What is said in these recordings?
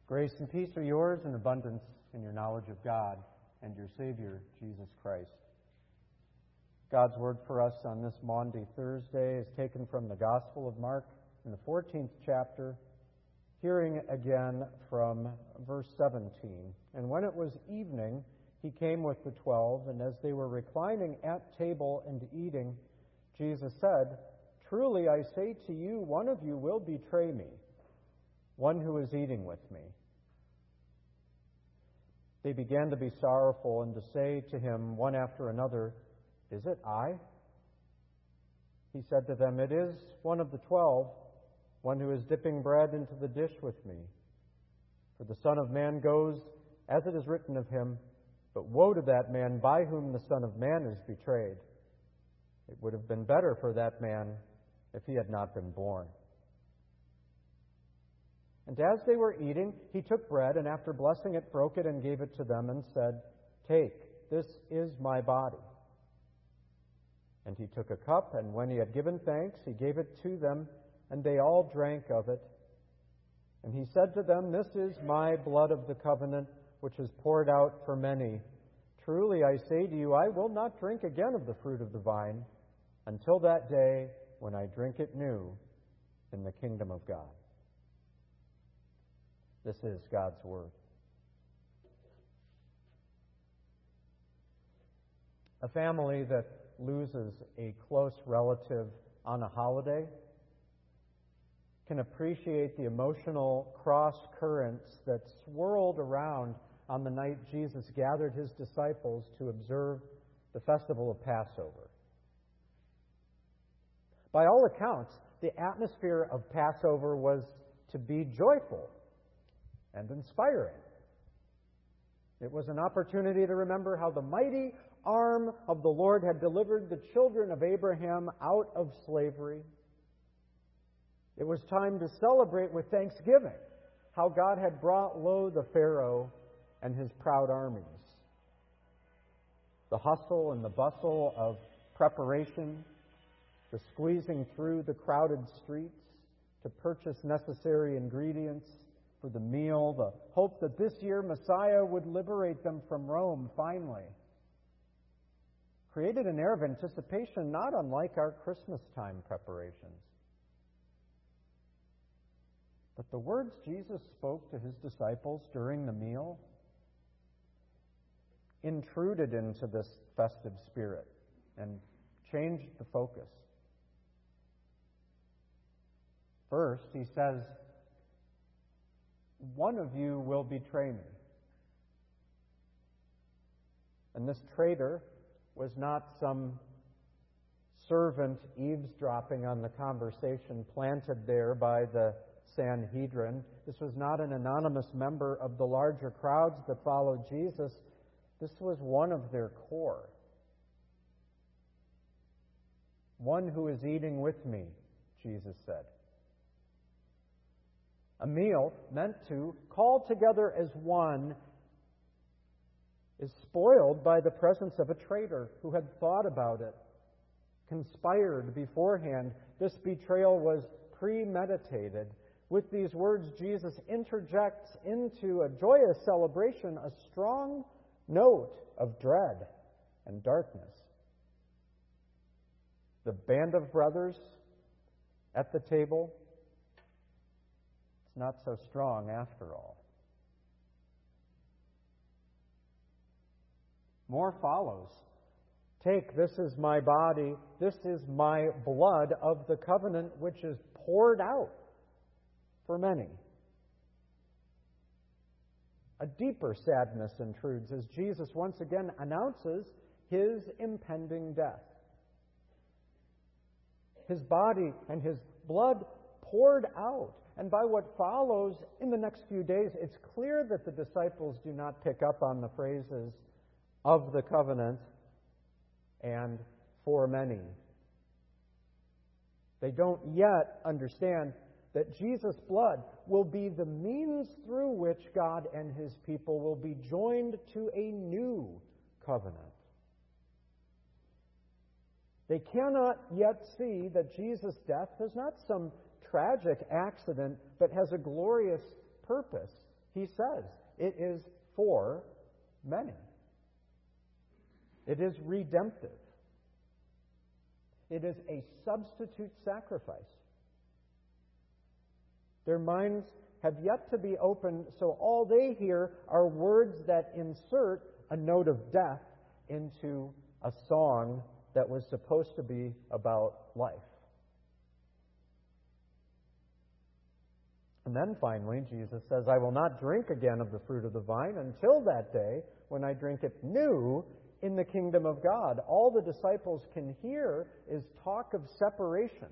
Grace and peace are yours in abundance in your knowledge of God and your Savior, Jesus Christ. God's word for us on this Maundy Thursday is taken from the Gospel of Mark in the 14th chapter, hearing again from verse 17. And when it was evening, he came with the 12, and as they were reclining at table and eating, Jesus said, "Truly I say to you, one of you will betray me, one who is eating with me." They began to be sorrowful and to say to him one after another, "Is it I?" He said to them, "It is one of the 12, one who is dipping bread into the dish with me. For the Son of Man goes as it is written of him, but woe to that man by whom the Son of Man is betrayed. It would have been better for that man if he had not been born." And as they were eating, he took bread, and after blessing it, broke it and gave it to them, and said, "Take, this is my body." And he took a cup, and when he had given thanks, he gave it to them, and they all drank of it. And he said to them, "This is my blood of the covenant, which is poured out for many. Truly I say to you, I will not drink again of the fruit of the vine until that day when I drink it new in the kingdom of God." This is God's word. A family that loses a close relative on a holiday can appreciate the emotional cross currents that swirled around on the night Jesus gathered his disciples to observe the festival of Passover. By all accounts, the atmosphere of Passover was to be joyful and inspiring. It was an opportunity to remember how the mighty arm of the Lord had delivered the children of Abraham out of slavery. It was time to celebrate with thanksgiving how God had brought low the Pharaoh and his proud armies. The hustle and the bustle of preparation, the squeezing through the crowded streets to purchase necessary ingredients for the meal, the hope that this year Messiah would liberate them from Rome finally, created an air of anticipation not unlike our Christmas time preparations. But the words Jesus spoke to his disciples during the meal intruded into this festive spirit and changed the focus. First, he says, "One of you will betray me." And this traitor was not some servant eavesdropping on the conversation planted there by the Sanhedrin. This was not an anonymous member of the larger crowds that followed Jesus. This was one of their core. "One who is eating with me," Jesus said. A meal meant to call together as one is spoiled by the presence of a traitor who had thought about it, conspired beforehand. This betrayal was premeditated. With these words, Jesus interjects into a joyous celebration a strong note of dread and darkness. The band of brothers at the table, it's not so strong after all. More follows. "Take, this is my body, this is my blood of the covenant, which is poured out for many." A deeper sadness intrudes as Jesus once again announces his impending death. His body and his blood poured out. And by what follows in the next few days, it's clear that the disciples do not pick up on the phrases "of the covenant" and "for many." They don't yet understand that Jesus' blood will be the means through which God and his people will be joined to a new covenant. They cannot yet see that Jesus' death is not some tragic accident, but has a glorious purpose he says it is for many. It is redemptive. It is a substitute sacrifice. Their minds have yet to be opened, so all they hear are words that insert a note of death into a song that was supposed to be about life. And then finally, Jesus says, I will not drink again of the fruit of the vine until that day when I drink it new in the kingdom of God. All the disciples can hear is talk of separation.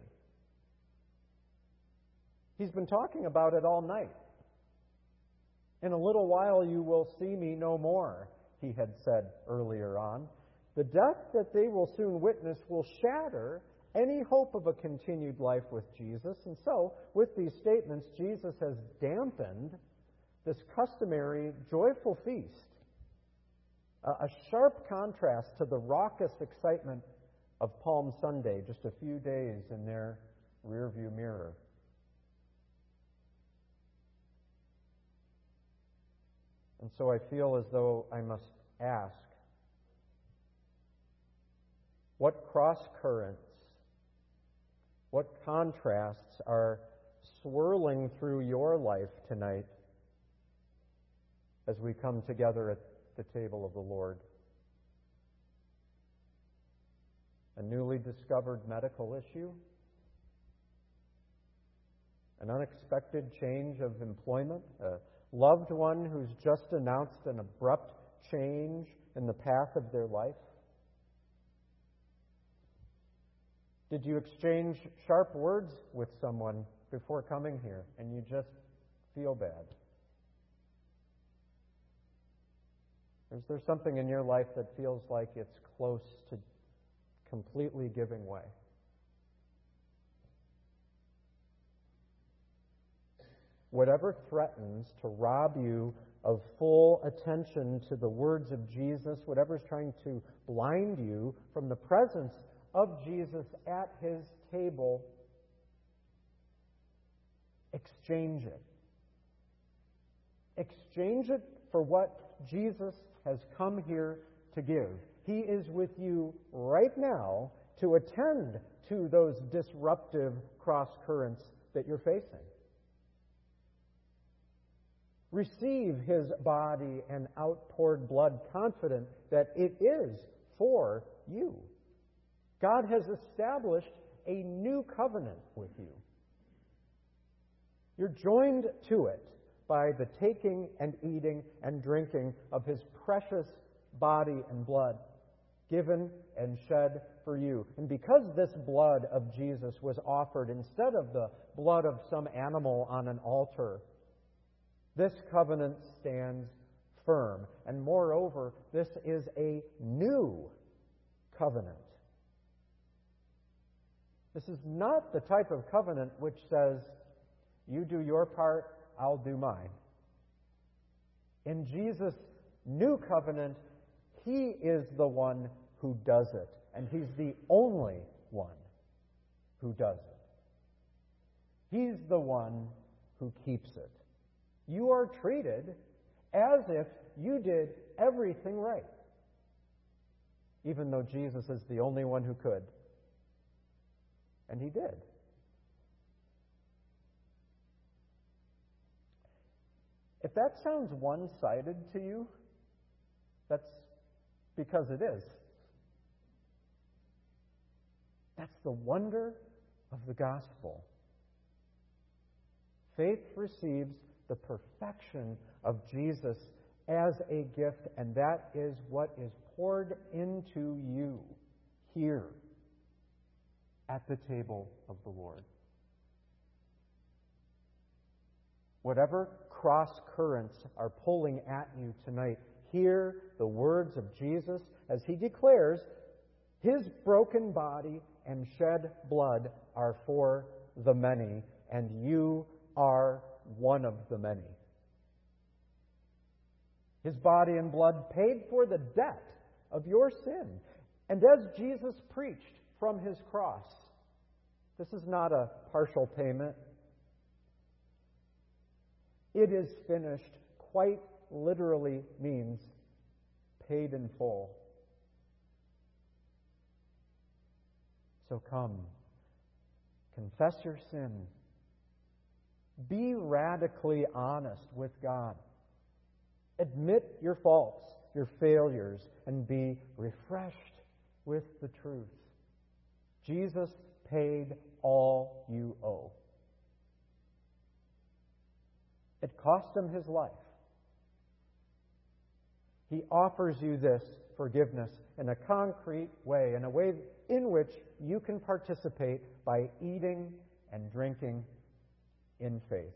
He's been talking about it all night. In a little while you will see me no more, he had said earlier on. The death that they will soon witness will shatter any hope of a continued life with Jesus. And so, with these statements, Jesus has dampened this customary joyful feast, a sharp contrast to the raucous excitement of Palm Sunday, just a few days in their rearview mirror. And so I feel as though I must ask, what cross-currents, what contrasts are swirling through your life tonight as we come together at the table of the Lord? A newly discovered medical issue? An unexpected change of employment? A loved one who's just announced an abrupt change in the path of their life? Did you exchange sharp words with someone before coming here and you just feel bad? Is there something in your life that feels like it's close to completely giving way? Whatever threatens to rob you of full attention to the words of Jesus, whatever is trying to blind you from the presence of Jesus at his table, exchange it. Exchange it for what Jesus has come here to give. He is with you right now to attend to those disruptive cross-currents that you're facing. Receive his body and outpoured blood, confident that it is for you. God has established a new covenant with you. You're joined to it by the taking and eating and drinking of his precious body and blood, given and shed for you. And because this blood of Jesus was offered instead of the blood of some animal on an altar, this covenant stands firm. And moreover, this is a new covenant. This is not the type of covenant which says, you do your part, I'll do mine. In Jesus' new covenant, he is the one who does it, and he's the only one who does it. He's the one who keeps it. You are treated as if you did everything right, even though Jesus is the only one who could. And he did. If that sounds one-sided to you, that's because it is. That's the wonder of the gospel. Faith receives the perfection of Jesus as a gift, and that is what is poured into you here at the table of the Lord. Whatever cross currents are pulling at you tonight, hear the words of Jesus as he declares his broken body and shed blood are for the many, and you are one of the many. His body and blood paid for the debt of your sin. And as Jesus preached from his cross, this is not a partial payment. It is finished quite literally means paid in full. So come, confess your sin. Be radically honest with God. Admit your faults, your failures, and be refreshed with the truth. Jesus paid all you owe. It cost him his life. He offers you this forgiveness in a concrete way, in a way in which you can participate by eating and drinking in faith.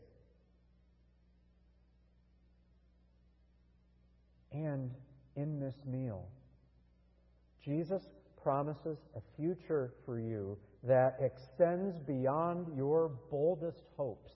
And in this meal, Jesus promises a future for you that extends beyond your boldest hopes.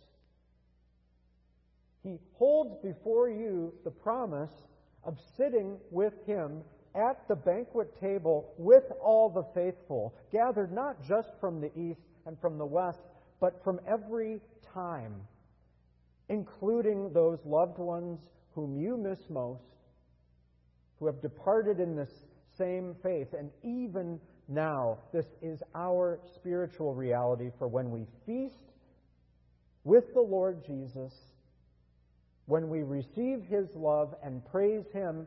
He holds before you the promise of sitting with Him at the banquet table with all the faithful, gathered not just from the east and from the west, but from every time, including those loved ones whom you miss most, who have departed in this same faith. And even now, this is our spiritual reality, for when we feast with the Lord Jesus, when we receive His love and praise Him,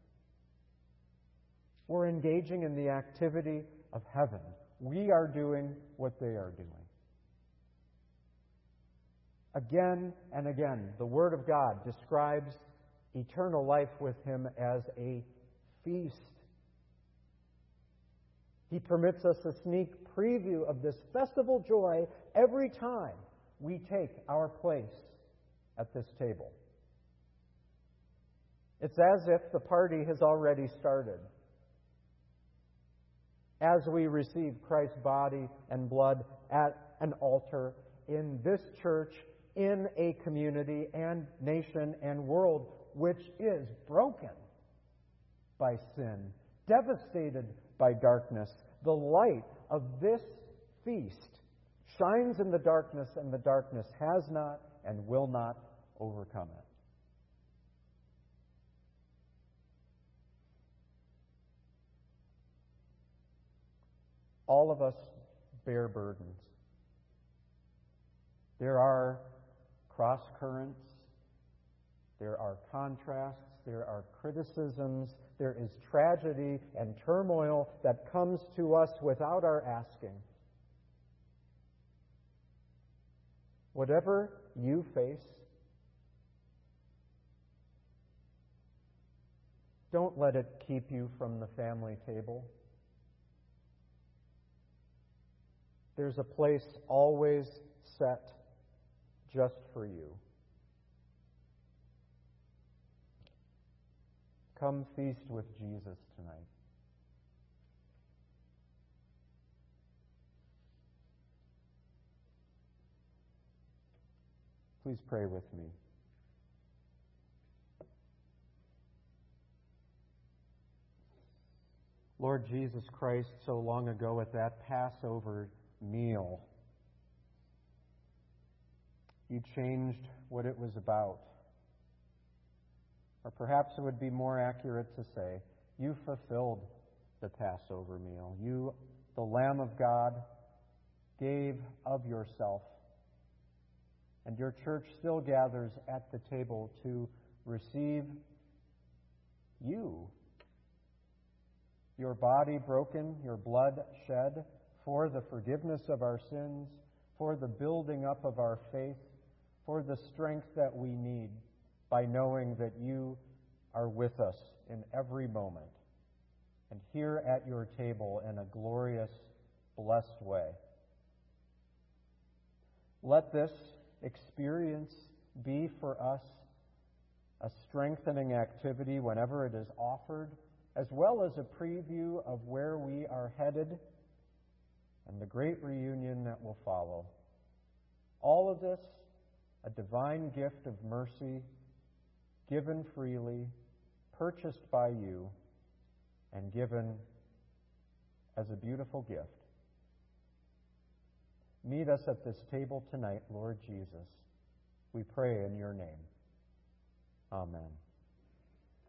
we're engaging in the activity of heaven. We are doing what they are doing. Again and again, the Word of God describes eternal life with Him as a feast. He permits us a sneak preview of this festival joy every time we take our place at this table. It's as if the party has already started. As we receive Christ's body and blood at an altar in this church, in a community and nation and world which is broken by sin, devastated by darkness, the light of this feast shines in the darkness, and the darkness has not and will not overcome it. All of us bear burdens. There are cross currents, there are contrasts, there are criticisms, there is tragedy and turmoil that comes to us without our asking. Whatever you face, don't let it keep you from the family table. There's a place always set just for you. Come feast with Jesus tonight. Please pray with me. Lord Jesus Christ, so long ago at that Passover meal, you changed what it was about. Or perhaps it would be more accurate to say, you fulfilled the Passover meal. You, the Lamb of God, gave of yourself. And your church still gathers at the table to receive you. Your body broken, your blood shed for the forgiveness of our sins, for the building up of our faith, for the strength that we need by knowing that you are with us in every moment and here at your table in a glorious, blessed way. Let this experience be for us a strengthening activity whenever it is offered, as well as a preview of where we are headed and the great reunion that will follow. All of this, a divine gift of mercy, given freely, purchased by you, and given as a beautiful gift. Meet us at this table tonight, Lord Jesus. We pray in your name. Amen.